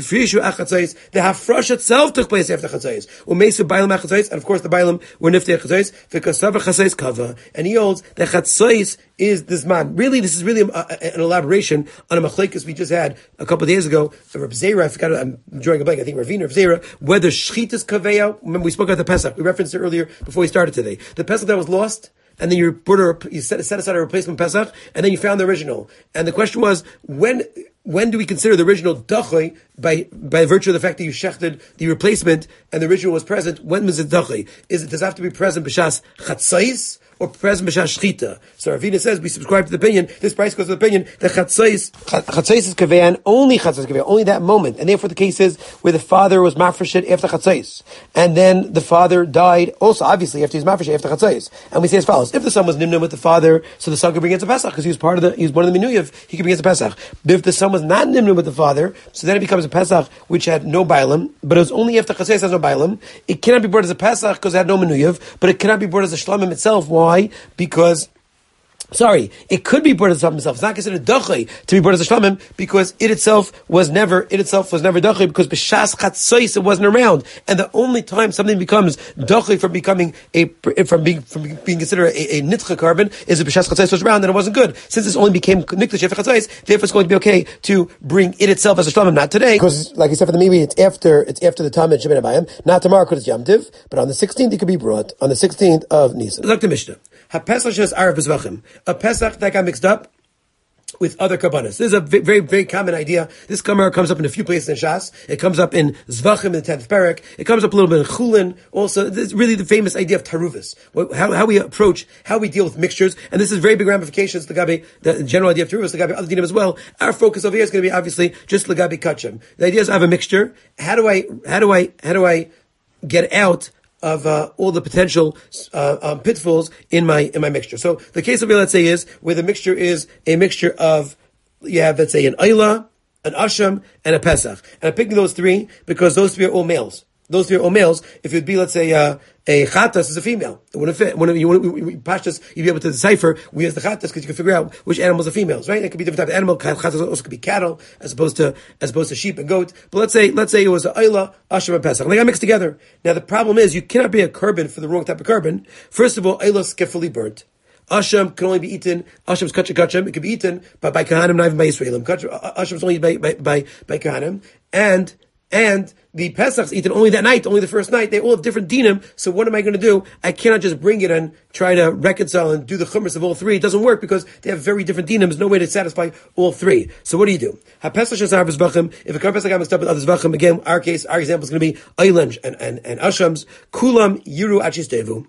hafresh itself took place after Chatzais. Umeisu Bailam Chatzais, and of course the Bailam were Niftei Chatzais, V'kasava Chatzais Kava, and he holds that Chatzais is this man. Really, this is really a, a, an elaboration on a machlekes we just had a couple of days ago. Reb Zera, I forgot, I'm drawing a blank, I think Ravina, Reb Zera, whether Shchit is Kaveya, remember we spoke about the Pesach, we referenced it earlier before we started today. The Pesach that was lost, and then you put a, you set, set aside a replacement Pesach, and then you found the original. And the question was, when when do we consider the original dachay by by virtue of the fact that you shechted the replacement and the original was present? When was it dachay? Is it does it have to be present b'shas chatzais or present b'shas shchita? So Ravina says we subscribe to the opinion. This price goes to the opinion that chatzais chatzais is kaveyan, only chatzais is kaveyan, only that moment. And therefore the case is where the father was mafresh after chatzais, and then the father died also obviously after he's mafresh after chatzais. And we say as follows: if the son was nimnum with the father, so the son could bring it to Pesach because he was part of the he was one of the minuyev, he could bring it to Pesach. But if the son was not nimnum with the father, so then it becomes a Pesach which had no bailam, but it was only after chatzais has no bailam. It cannot be brought as a Pesach because it had no minuyev, but it cannot be brought as a shlamim itself. Why? Because Sorry, it could be brought as a itself. It's not considered dachay to be brought as a shlamim because it itself was never, it itself was never dachay because b'shas chatzos it wasn't around. And the only time something becomes dachay from becoming a, from being, from being considered a, a nitcha carbon is if b'shas chatzos was around and it wasn't good. Since this only became nikdash after chatzos, therefore it's going to be okay to bring it itself as a shlamim, not today. Because, like you said for the Mimi, it's after, it's after the time of Shemin Abayim, not tomorrow because it's Yom Tiv, but on the sixteenth it could be brought, on the sixteenth of Nisan. Look to Mishnah. Ha-Pesach shenas Arav b'zvachim. A Pesach that got mixed up with other karbanos. This is a very, very common idea. This Gemara comes up in a few places in Shas. It comes up in Zvachim in the tenth parak. It comes up a little bit in Chulin. Also, this is really the famous idea of Taruvus. How, how we approach, how we deal with mixtures. And this is very big ramifications, Lagabi, the general idea of Taruvus, Lagabi, other dinim as well. Our focus over here is going to be obviously just Lagabi Kachim. The idea is I have a mixture. How do I, how do I, how do I get out of uh, all the potential uh, um, pitfalls in my in my mixture? So the case of here, let's say, is where the mixture is a mixture of, you have, let's say, an Ayla, an Asham, and a Pesach. And I'm picking those three because those three are all males. Those three are all males. If it would be, let's say, uh, a Chatas is a female. It wouldn't fit. When you want Pashtas, you'd be able to decipher we as the Chatas because you can figure out which animals are females, right? It could be different type of animal. Chatas also could be cattle as opposed to as opposed to sheep and goat. But let's say let's say it was an Ayla, Asham, and Pesach. And they got mixed together. Now the problem is you cannot be a carbon for the wrong type of carbon. First of all, Ayla's get fully burnt. Asham can only be eaten. Ashram's kachim kachim. It can be eaten by by kahanim, not even by Yisraelim. Ashram's only by by by, by kahanim, and and the Pesach's eaten only that night, only the first night. They all have different dinim. So what am I going to do? I cannot just bring it and try to reconcile and do the chumras of all three. It doesn't work because they have very different dinim. There's no way to satisfy all three. So what do you do? Ha-Pesach shesar b'zvachim. If a Pesach got mixed up with other zvachim, again, our case, our example is going to be Eilen and, and, and Ashams. Kulam yiru achistevu.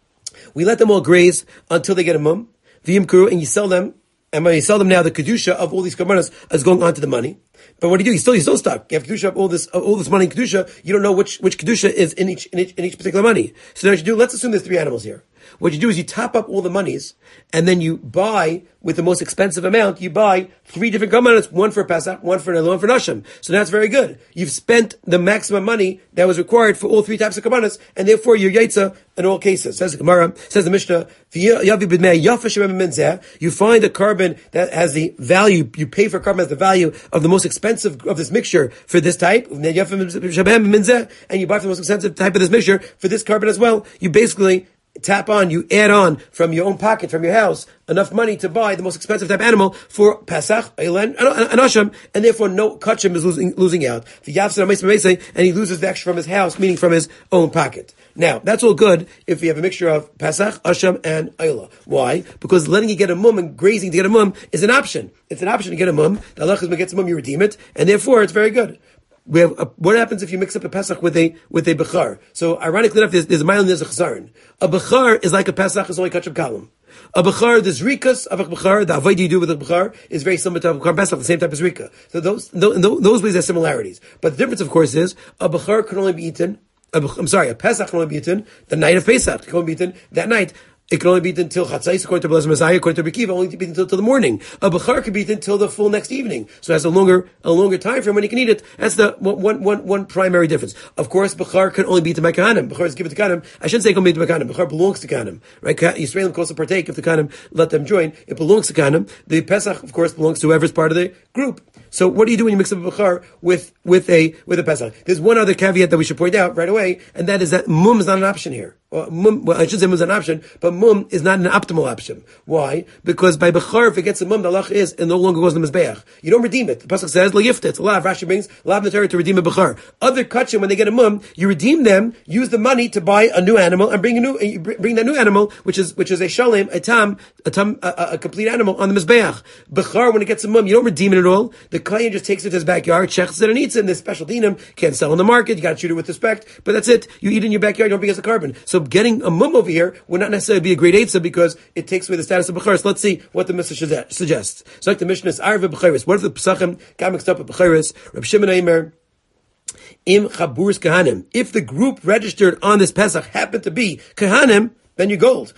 We let them all graze until they get a mum. V'yimkuru, and you sell them. And when you sell them now, the kedusha of all these karbanos is going on to the money. But what do you do? You still, you're still stuck. You have kedusha of all this, all this money in kedusha. You don't know which, which kedusha is in each, in each, in each particular money. So now what you do, let's assume there's three animals here. What you do is you top up all the monies, and then you buy, with the most expensive amount, you buy three different korbanos, one for Pesach, one for Elul, one for Nashim. So that's very good. You've spent the maximum money that was required for all three types of korbanos, and therefore you're yaitza in all cases. Says the Gemara, says the Mishnah, you find a carbon that has the value, you pay for a carbon that has the value of the most expensive of this mixture for this type, and you buy for the most expensive type of this mixture for this carbon as well. You basically tap on, you add on from your own pocket, from your house, enough money to buy the most expensive type animal for Pesach, Eilen, and Asham, and therefore no kachim is losing, losing out. And he loses the extra from his house, meaning from his own pocket. Now, that's all good if you have a mixture of Pesach, Asham, and Eilah. Why? Because letting you get a mum and grazing to get a mum is an option. It's an option to get a mum. The halach is when it gets a mum, you redeem it, and therefore it's very good. We have a, what happens if you mix up a Pesach with a with a Bechar? So ironically enough, there's, there's a mile and there's a Chazaron. A Bechar is like a Pesach, is only Kachab Kalam. A Bechar, the Zrikas of a Bechar, the Avodah you do with a Bechar, is very similar to a Bechar Pesach, the same type as Rika. So those, those, those ways have similarities. But the difference, of course, is a Bechar can only be eaten, a, I'm sorry, a Pesach can only be eaten the night of Pesach. It can only be eaten that night. It can only be eaten until Chatzais, according to Blazer Messiah, according to Rekiva, only to be eaten until the morning. A Bechar can be eaten until the full next evening. So it has a longer, a longer time frame when you can eat it. That's the one, one, one primary difference. Of course, Bechar can only be eaten by Kahanim. Bechar is given to Kahanim. I shouldn't say it can be eaten by Kahanim. Bechar belongs to Kahanim. Right? Yisraelim, of course, will partake if the Kahanim let them join. It belongs to Kahanim. The Pesach, of course, belongs to whoever's part of the group. So what do you do when you mix up a Bechar with, with a, with a Pesach? There's one other caveat that we should point out right away, and that is that mum is not an option here. Well, mum, well I should say mum is an option, but mum is not an optimal option. Why? Because by Bechar, if it gets a mum, the halach is, it no longer goes to the Mizbeach. You don't redeem it. The Pasuk says, L'yifta. It's a lav. Rashi brings, lav Natari to redeem a Bechar. Other kachim, when they get a mum, you redeem them, use the money to buy a new animal, and bring a new, you bring that new animal, which is, which is a shalem, a tam, a tam, a, a complete animal on the Mizbeach. Bechar, when it gets a mum, you don't redeem it at all. The Kohen just takes it to his backyard, checks it and eats it, and there's special dinam, can't sell in the market, you gotta treat it with respect, but that's it. You eat it in your backyard, you don't bring it as a carbon. So getting a mum over here would not necessarily be a great eitzah because it takes away the status of Bechar. So let's see what the Mishnah suggests. So like the Mishnah is Arve Becharis. What if the Pesachim got mixed up with Becharis? Reb Shimon Eimer, Im Chaburs Kahanim. If the group registered on this Pesach happened to be Kahanim, then you gold.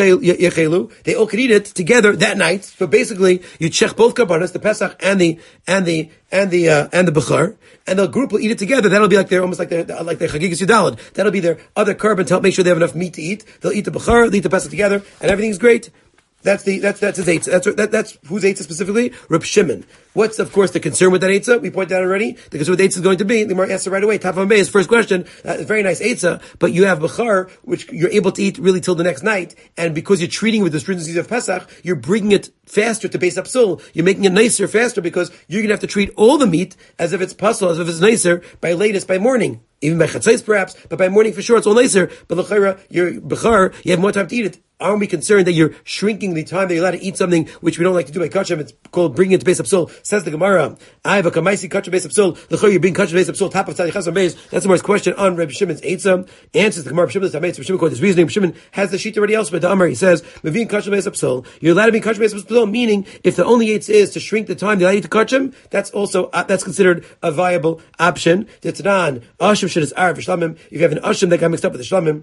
Yechelu, they all could eat it together that night. So basically, you check both karbanos, the Pesach and the and the and the uh, and the Bechar, and the group will eat it together. That'll be like their almost like their like their Chagigas Yudalad. That'll be their other carbon to help make sure they have enough meat to eat. They'll eat the Bechar, they'll eat the Pesach together, and everything's great. That's the that's that's his eitzah. That's that, that's whose eitzah specifically? Reb Shimon. What's of course the concern with that eitzah? We pointed out already. The concern with the eitzah is going to be the Gemara answer right away. Top of his first question. Uh, very nice eitzah, but you have Bechar, which you're able to eat really till the next night, and because you're treating with the stringencies of Pesach, you're bringing it faster to Beis Hapsul. You're making it nicer faster because you're going to have to treat all the meat as if it's pasul, as if it's nicer by latest by morning. Even by chatzais perhaps, but by morning for sure it's all nicer. But l'chayra, your Bechar, you have more time to eat it. Aren't we concerned that you're shrinking the time that you're allowed to eat something which we don't like to do by kachim? It's called bringing it to Beis Hapsul. Says the Gemara, I have a kamaisi kachim Beis Hapsul. L'chayra, you're being kachim Beis Hapsul. Top of tzadi chasam beis. That's the Gemara's question on Reb Shimon's eitzah. Answers the Gemara. Reb Shimon's Reb Shimon quotes his reasoning. Reb Shimon has the sheet already elsewhere. The Amar, he says, "Mevin kachim Beis Hapsul." You're allowed to be kachim Beis Hapsul, meaning if the only eitzah is to shrink the time that I eat to kachim, that's also uh, that's considered a viable option. The Tanan, Ashim should is arv shlamim. If you have an ashim that got mixed up with the shlamim.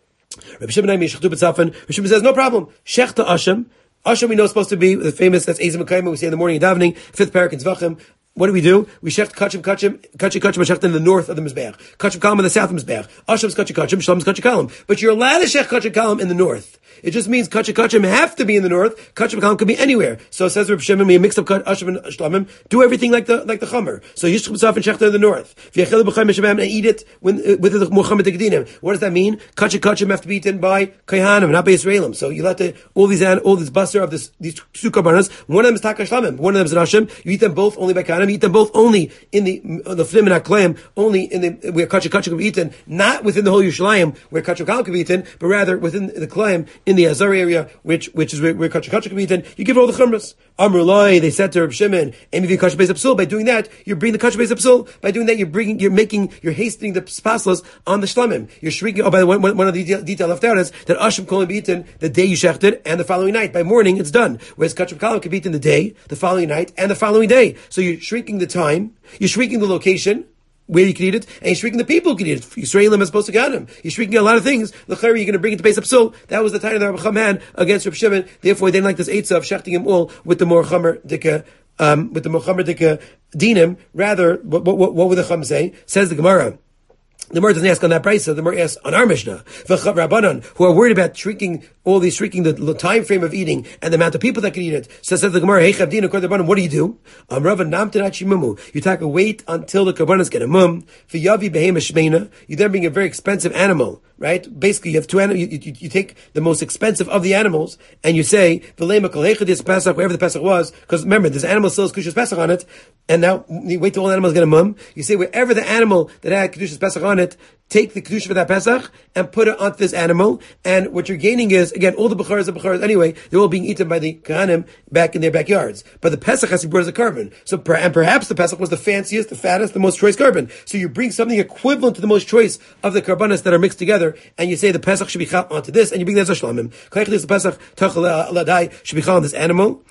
Rabbi Shimon says, no problem. Shechta Asham. Asham we know is supposed to be the famous, that's Ezim Akayim, we say in the morning in davening, fifth parak in Zvachim. What do we do? We shecht kachim kachim, kachim kachim, shecht in the north of the Mizbeach. Kachim kalam in the south of the Mizbeach. Asham's kachim kachim, shlam's kachim kalam. But you're allowed to shecht kachim kalam in the north. It just means kachim kachim have to be in the north. Kachim kalam could be anywhere. So it says Reb Shimon, we mix up Asham and Shlamim, do everything like the, like the Chamer. So yishchub tzaf and shecht in the north. V'yachel b'chayim mishabam, and eat it when, with the Muhammad Tegedinim. What does that mean? Kachim kachim have to be eaten by Kayhanim, not by Yisraelim. So you let the, all these, all this buster of this, these two karbanos, one of them is Taka Shlamim, one of them is an Asham. You eat them both only by Kayhanim, you eat them both only in the the flim and aklayim, only in the where kachim kachim can be eaten, not within the whole Yerushalayim where kachim kalam can be eaten, but rather within the klayim in the Azar area, which which is where, where kachim kachim can be eaten. You give it all the chumras. Amr Loi, they said to Reb Shimon, and if you kachim beis hapsul, by doing that, you're bringing the kachim beis hapsul. By doing that, you're bringing, you're making, you're hastening the paslas on the shlamim. You're shrinking. Oh, by the way, one, one of the detail, detail left out is that ashim can only be eaten the day you shechted and the following night. By morning, it's done. Whereas kachim kalam can be eaten the day, the following night, and the following day. So you're shrinking the time, you're shrinking the location where you can eat it, and you're shrinking the people who can eat it. Yisraelim as opposed to Ganim. You're shrinking a lot of things. L'chayr, you're going to bring it to Beis Hapsul. That was the time of the Rabbi Chum had against Reb Shimon. Therefore, they didn't like this eitzah of shechting him all with the more chamer dika, um, with the more chamer dika dinim. Rather, what, what, what would the Chum say? Says the Gemara. The Gemara doesn't ask on that price, so the Gemara asks on our Mishnah. V'chav Rabbanan, who are worried about shrinking all these, shrinking the, the time frame of eating and the amount of people that can eat it. So says the Gemara, hey Chavdin, according to the Rabbanan, what do you do? Um, Rava namtenat shimumu. You take a wait until the Karbanas get a mum. V'yavi behema shmeina. You then bring a very expensive animal, right? Basically, you have two animals. You, you, you take the most expensive of the animals, and you say, V'lema kol hechadis Pesach, wherever the Pesach was, because remember, this animal still has Kedushas Pesach on it, and now you wait till all the animals get a mum. You say, wherever the animal that had Kedushas Pesach on it, take the Kedusha for that Pesach and put it onto this animal, and what you're gaining is, again, all the B'charas are B'charas anyway, they're all being eaten by the Kohanim back in their backyards. But the Pesach has to be brought as a carbon. So, per, and perhaps the Pesach was the fanciest, the fattest, the most choice carbon. So you bring something equivalent to the most choice of the karbanas that are mixed together, and you say the Pesach should be chal onto this, and you bring that as a shlamim. The Pesach should be chal on this animal,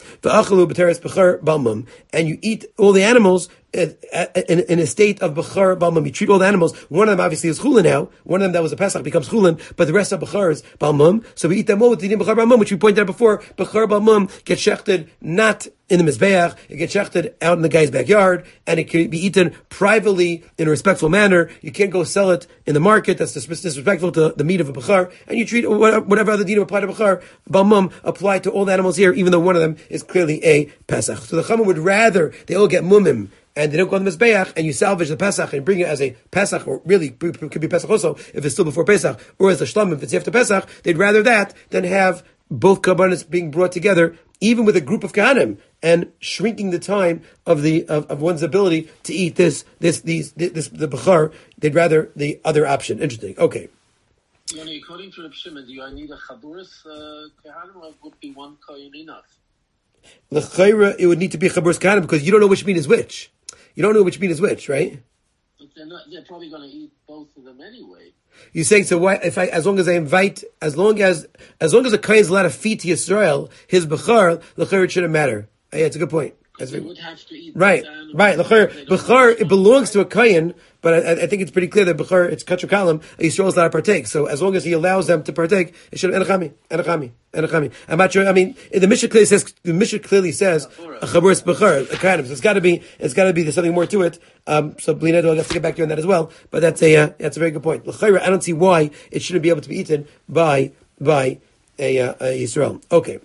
and you eat all the animals In, in a state of Bechar Balmum. You treat all the animals. One of them obviously is Chulin now. One of them that was a Pesach becomes Chulin, but the rest of Bechar is Balmum. So we eat them all with the Bechar Balmum, which we pointed out before. Bechar Balmum gets shechted not in the Mizbeach, it gets shechted out in the guy's backyard, and it can be eaten privately in a respectful manner. You can't go sell it in the market. That's disrespectful to the meat of a Bechar. And you treat whatever other dinim apply to Bechar Balmum apply to all the animals here, even though one of them is clearly a Pesach. So the Chama would rather they all get mumim, and they don't go on the Mizbeach, and you salvage the Pesach and bring it as a Pesach, or really could be Pesach also, if it's still before Pesach, or as a Shlam if it's after Pesach. They'd rather that than have both Karbanos being brought together, even with a group of Kohanim, and shrinking the time of the of, of one's ability to eat this this these this the Bechar. They'd rather the other option. Interesting. Okay. Yoni, according to Reb Shimon, do I need a Chaburis uh, Kohanim, or would be one Kohen enough? L'chayra, it would need to be a Chaburis Kohanim, because you don't know which meat is which. You don't know which meat is which, right? But they're not. They're probably going to eat both of them anyway. You're saying so? Why, if I, as long as I invite, as long as, as long as a kohen is allowed to feed to Yisrael his bechar, l'chayr it shouldn't matter. Yeah, it's a good point. That's they would have to eat right, right. L'chayr, bechar, it belongs to a kohen, but I, I think it's pretty clear that bechar, it's kachur kalam, Yisrael is allowed to partake. So as long as he allows them to partake, it should enachami, enachami, enachami. I'm not sure. I mean, the Mishnah clearly says the Mishnah clearly says a chaburis bechar, a kind of. So it's got to be, it's got to be. There's something more to it. Um, so Blina, I'll have to get back to you on that as well. But that's a uh, that's a very good point. L'chayr, I don't see why it shouldn't be able to be eaten by by a, uh, a Yisrael. Okay.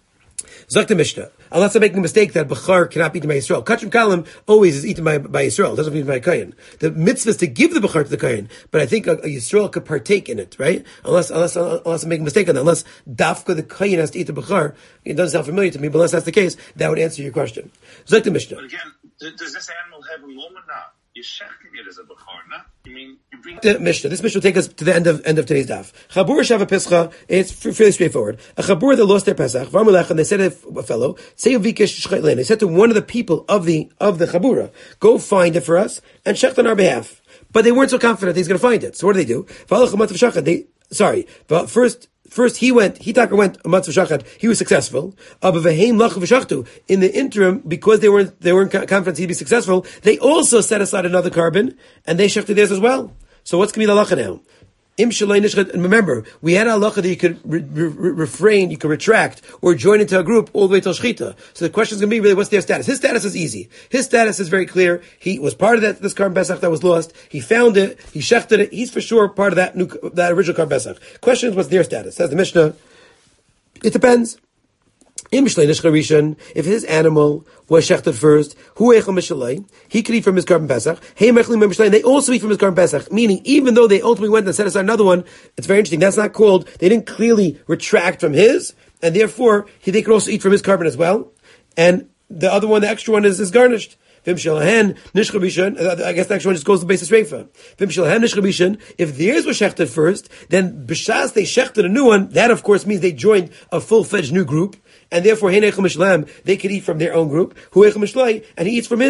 Zok the Mishnah. Unless I'm making a mistake that Bechar cannot be eaten by Yisrael. Kachim Kalim always is eaten by, by Yisrael. It doesn't mean by a Kohen. The mitzvah is to give the Bechar to the Kohen, but I think a, a Yisrael could partake in it, right? Unless, unless, unless I'm making a mistake on that. Unless Dafka the Kohen has to eat the Bechar. It doesn't sound familiar to me, but unless that's the case, that would answer your question. Zok the Mishnah. But again, does this animal have a moment now? You're shechting it as a bechor, no? You mean you bring the Mishnah? This Mishnah will take us to the end of end of today's daf. Chabur shava pescha. It's fairly straightforward. A chabur that lost their pesach. Varmulech, and they said to a fellow, say vikesh shchaylein. They said to one of the people of the of the chabura, go find it for us and shecht on our behalf. But they weren't so confident he's going to find it. So what do they do? They sorry, but first. First, he went, Hitaka went a matzav shachad. He was successful. In the interim, because they weren't, they weren't confident he'd be successful, they also set aside another carbon, and they shechted theirs as well. So what's going to be the halacha now? Im shalei nishchat, and remember, we had a halacha that you could re- re- refrain, you could retract, or join into a group all the way till shchita. So the question is going to be really, what's their status? His status is easy. His status is very clear. He was part of that, this Karban Pesach that was lost. He found it. He shechted it. He's for sure part of that new, that original Karban Pesach. Question is, what's their status? Says the Mishnah, it depends. If his animal was shechted first, he could eat from his Karban Pesach. They also eat from his Karban Pesach. Meaning, even though they ultimately went and set aside another one, it's very interesting. That's not called, they didn't clearly retract from his, and therefore, he, they could also eat from his carbon as well. And the other one, the extra one, is, is garnished. I guess the next one just goes to the basis reifa. If theirs was shechted first, then b'shas they shechted a new one. That of course means they joined a full-fledged new group, and therefore they could eat from their own group. And he eats from his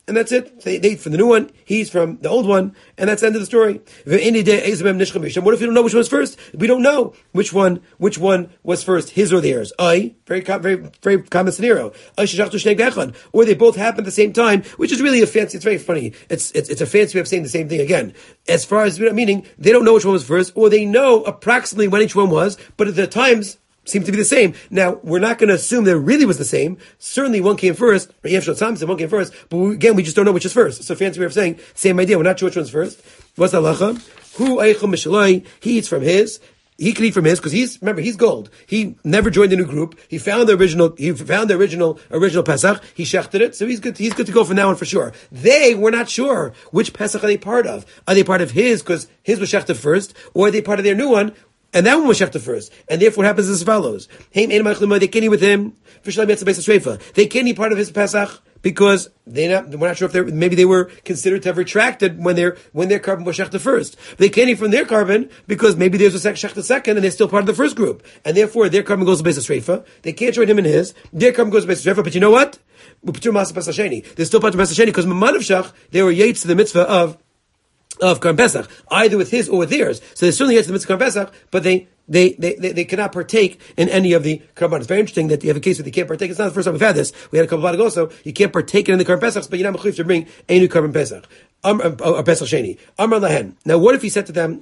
and that's it. They, they eat from the new one, he's from the old one, and that's the end of the story. What if we don't know which one was first? We don't know which one which one was first, his or theirs. I very very very common scenario. Or they both happen at the same time, which is really a fancy. It's very funny. It's it's it's a fancy way of saying the same thing again. As far as meaning, they don't know which one was first, or they know approximately when each one was, but at the times seem to be the same. Now, we're not going to assume that it really was the same. Certainly one came first, or one came first, but we, again, we just don't know which is first. So fancy way of saying, same idea, we're not sure which one's first. What's the halacha? Hu eichel mishalai, he eats from his, he can eat from his, because he's, remember, he's gold. He never joined a new group. He found the original, he found the original, original Pesach. He shechted it, so he's good, he's good to go from now on for sure. They were not sure which Pesach are they part of. Are they part of his, because his was shechted first, or are they part of their new one? And that one was shechted first. And therefore what happens is as follows. They can't eat with him. They can't eat part of his Pesach because they not, we're not sure if they maybe they were considered to have retracted when their when their carbon was shechted first. They can't eat from their carbon because maybe theirs was shechted second and they're still part of the first group. And therefore their carbon goes to Beis HaShreifa. They can't join him in his. Their carbon goes to Beis HaShreifa. But you know what? They're still part of Beis HaSheni because Mamanav Shach, they were yates to the mitzvah of of Karban Pesach, either with his or with theirs. So they certainly get to the mitzvah Karban Pesach, but they They, they, they, they cannot partake in any of the Karban. It's very interesting that you have a case where they can't partake. It's not the first time we've had this. We had a couple of ago also. You can't partake in the Karban Pesach, but you're not mechuyev to bring a new Karban Pesach. Um, or Pesach Sheni. Amar Lahen. Now what if he said to them,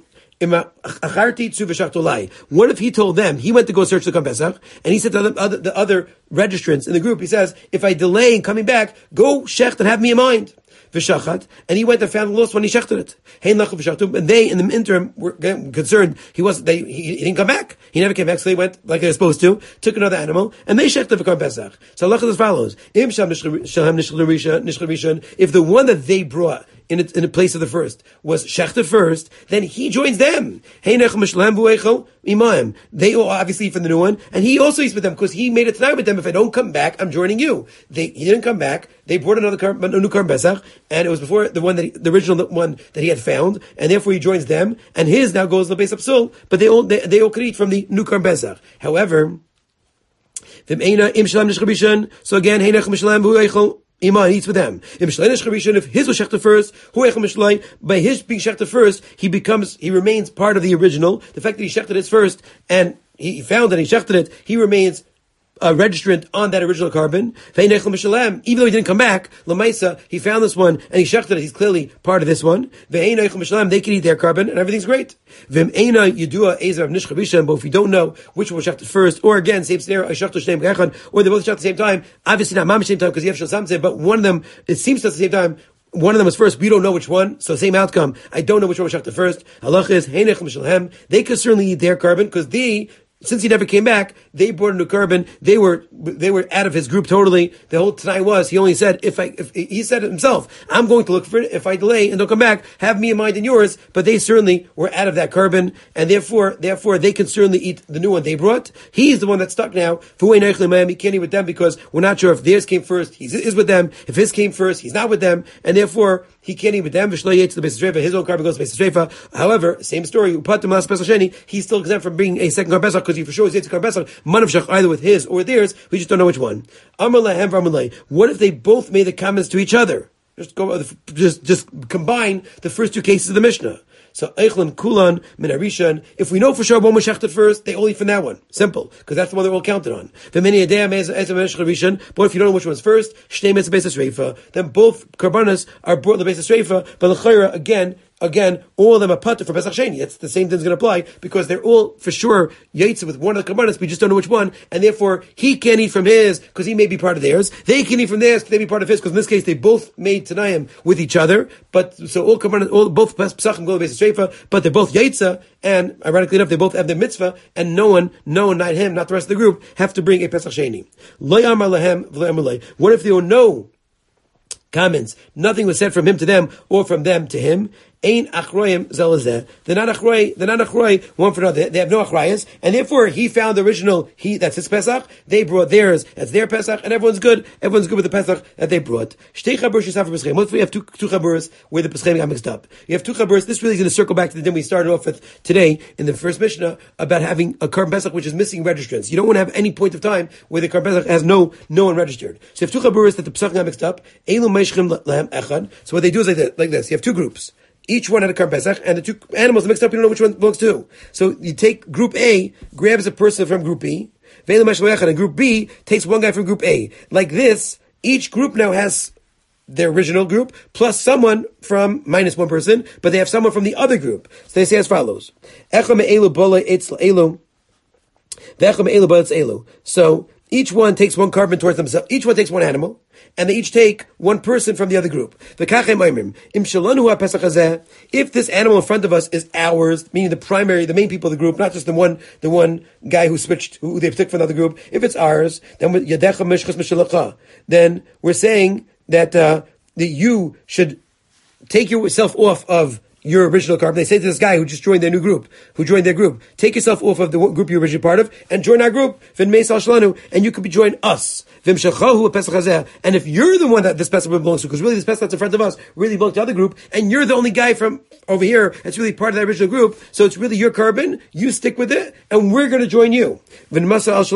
what if he told them, he went to go search the Karban Pesach, and he said to the other, the other registrants in the group, he says, if I delay in coming back, go shecht and have me in mind. V'shachat, and he went and found the lost one. He shechted it. And they, in the interim, were concerned. He was they he, he didn't come back. He never came back. So they went like they were supposed to, took another animal, and they shechted the Karban Pesach. So Allah is as follows: If the one that they brought in a, in a place of the first was shechted first, then he joins them. They all obviously eat from the new one, and he also eats with them because he made it tonight with them. If I don't come back, I'm joining you. They he didn't come back. They brought another car, a new Karban Pesach, and it was before the one that he, the original one that he had found, and therefore he joins them. And his now goes to the Beis Hapsul, but they all they, they all could eat from the new Karban Pesach. However, so again, Iman eats with them. If his was shechted first, by his being shechted first, he becomes, he remains part of the original. The fact that he shechted it first, and he found that he shechted it, he remains a registrant on that original carbon. Even though he didn't come back, Lamaisa, he found this one, and he shechted it, he's clearly part of this one. They can eat their carbon, and everything's great. But if you don't know which one was shechted first, or again, same scenario, or they both shechted at the same time, obviously not mamish same time, because you have Shal, but one of them, it seems to at the same time, one of them was first, we don't know which one, so same outcome. I don't know which one was shechted first. Halach is, they could certainly eat their carbon, because they, since he never came back, they brought a new carbon. They were they were out of his group totally. The whole tonight was he only said if I if he said it himself, I'm going to look for it. If I delay and don't come back, have me in mind and yours. But they certainly were out of that carbon, and therefore therefore they can certainly eat the new one they brought. He's the one that's stuck now. He can't eat with them because we're not sure if theirs came first. He is with them. If his came first, he's not with them, and therefore he can't eat with them. His own carbon goes to Beis HaShreifa. However, same story. He's still exempt from being a second Karban Pesach because he for sure is Karban Pesach. Manav Shach either with his or theirs. We just don't know which one. What if they both made the comments to each other? Just go, just just combine the first two cases of the Mishnah. So Eichlan Kulan Min Arishan. If we know for sure one was shechted first, they all eat from that one. Simple, because that's the one they're all counted on. But if you don't know which one's first, then both karbanas are brought to the Beis HaShreifa. But l'chayra again. Again, all of them are pater for Pesach Sheni. It's the same thing's going to apply because they're all for sure yaitz with one of the karbanos. We just don't know which one, and therefore he can't eat from his because he may be part of theirs. They can eat from theirs because they be part of his because in this case they both made Tanayim with each other. But so all karbanos, all both Pesachim go to Beis HaShreifa, but they're both yaitza, and ironically enough, they both have their mitzvah, and no one, no one, not him, not the rest of the group, have to bring a Pesach Sheni. Lo yamar lahem v'lo yamar lei. What if there were no comments? Nothing was said from him to them or from them to him. Ein achroyim zelazeh. They're not achroy. They're not achroy one for another. They have no achrayas, and therefore he found the original. He that's his Pesach. They brought theirs. That's their Pesach, and everyone's good. Everyone's good with the Pesach that they brought. Shtei chaburos yisafer b'schem. What if we have two two chaburos where the Peschem got mixed up? You have two chaburos. This really is going to circle back to the thing we started off with today in the first Mishnah about having a Karban Pesach which is missing registrants. You don't want to have any point of time where the Karban Pesach has no no one registered. So you have two chaburos that the Pesach got mixed up. Elu meishchem lehem echad. So what they do is like this. Like this. You have two groups. Each one had a Karban Pesach, and the two animals are mixed up. You don't know which one belongs to who. So you take Group A, grabs a person from Group B, and Group B takes one guy from Group A. Like this, each group now has their original group plus someone from minus one person, but they have someone from the other group. So they say as follows: So each one takes one carbon towards themselves. Each one takes one animal, and they each take one person from the other group. If this animal in front of us is ours, meaning the primary, the main people of the group, not just the one, the one guy who switched, who they took from another group. If it's ours, then then we're saying that uh, that you should take yourself off of your original carbon. They say to this guy who just joined their new group, who joined their group, take yourself off of the group you're originally part of and join our group. And you could be join us. And if you're the one that this Pesach belongs to, because really this Pesach that's in front of us really belongs to the other group, and you're the only guy from over here that's really part of that original group, so it's really your carbon, you stick with it, and we're going to join you. And if this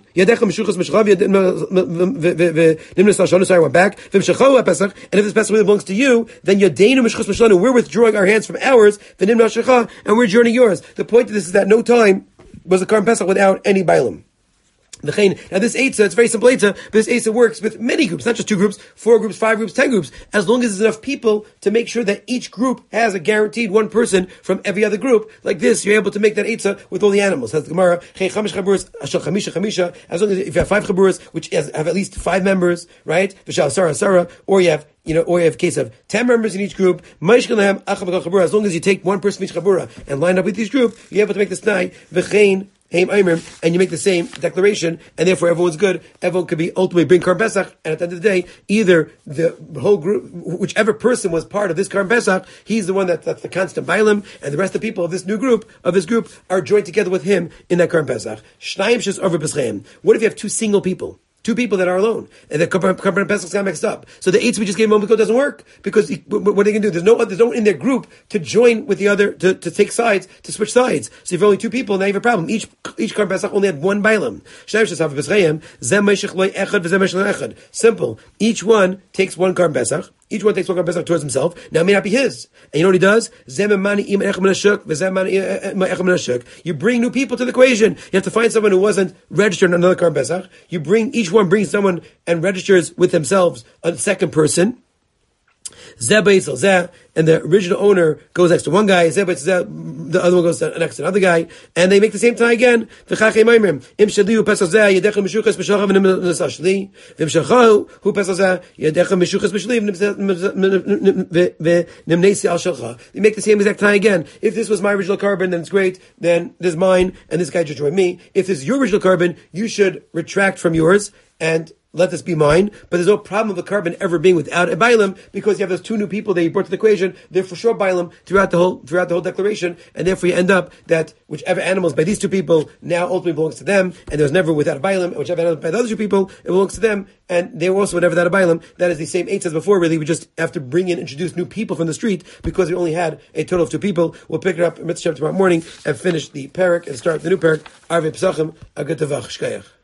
Pesach really belongs to you, then we're withdrawing our hands from ours, and we're joining yours. The point of this is that no time was the Karban Pesach without any Bailam. Now this Eitzah, it's very simple Eitzah, but this Eitzah works with many groups, not just two groups, four groups, five groups, ten groups, as long as there's enough people to make sure that each group has a guaranteed one person from every other group. Like this, you're able to make that Eitzah with all the animals. That's the Gemara, as long as if you have five chaburas, which has, have at least five members, right? Or you have You know, or you have a case of ten members in each group. As long as you take one person from each chabura and line up with each group, you're able to make this nai v'chein heim aimer, and you make the same declaration, and therefore everyone's good. Everyone could be ultimately bring Karban Pesach, and at the end of the day, either the whole group, whichever person was part of this Karban Pesach, he's the one that, that's the constant bailam, and the rest of the people of this new group, of this group, are joined together with him in that Karban Pesach. Shnayim shes over b'schem. What if you have two single people? Two people that are alone, and the Karban Pesach got mixed up. So the eights we just gave a moment ago doesn't work, because what are they going to do? There's no, there's no one in their group to join with the other, to, to take sides, to switch sides. So if you're only two people, now you have a problem. Each, each Karban Pesach only had one bailam. Simple. Each one takes one Karban Pesach. Each one takes one Karban Pesach towards himself. Now it may not be his. And you know what he does? You bring new people to the equation. You have to find someone who wasn't registered on another Karban Pesach. You bring, each one brings someone and registers with themselves a second person. And the original owner goes next to one guy, the other one goes next to another guy, and they make the same tie again. You make the same exact tie again. If this was my original carbon, then it's great, then this is mine, and this guy just joined me. If this is your original carbon, you should retract from yours, and let this be mine, but there's no problem of the carbon ever being without a bailam, because you have those two new people that you brought to the equation. They're for sure bailam throughout the whole throughout the whole declaration, and therefore you end up that whichever animals by these two people now ultimately belongs to them, and there was never without a bailam, and whichever animals by the other two people it belongs to them, and they were also never without a bailam. That is the same eight as before. Really, we just have to bring in introduce new people from the street because we only had a total of two people. We'll pick it up in Mitzvah tomorrow morning and finish the parak and start the new parak. Arvei Pesachim, a good tavach shkayach.